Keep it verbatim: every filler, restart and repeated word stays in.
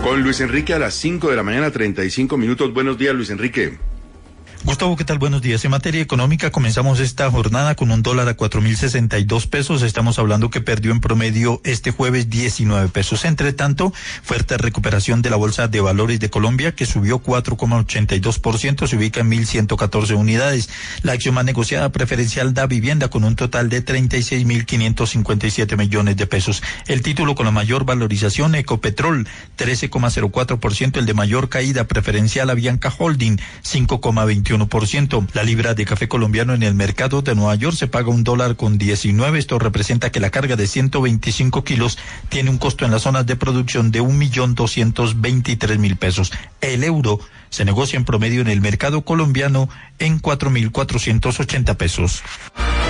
Con Luis Enrique a las cinco de la mañana, treinta y cinco minutos. Buenos días, Luis Enrique. Gustavo, ¿qué tal? Buenos días. En materia económica, comenzamos esta jornada con un dólar a cuatro mil sesenta y dos pesos. Estamos hablando que perdió en promedio este jueves diecinueve pesos. Entre tanto, fuerte recuperación de la Bolsa de Valores de Colombia, que subió cuatro coma ochenta y dos por ciento, se ubica en mil ciento catorce unidades. La acción más negociada preferencial da Vivienda con un total de treinta y seis mil quinientos cincuenta y siete millones de pesos. El título con la mayor valorización, Ecopetrol, trece coma cero cuatro por ciento. El de mayor caída preferencial, Avianca Holding, cinco coma veintiuno por ciento. La libra de café colombiano en el mercado de Nueva York se paga un dólar con diecinueve. Esto representa que la carga de ciento veinticinco kilos tiene un costo en las zonas de producción de un millón doscientos veintitrés mil pesos. El euro se negocia en promedio en el mercado colombiano en cuatro mil cuatrocientos ochenta pesos.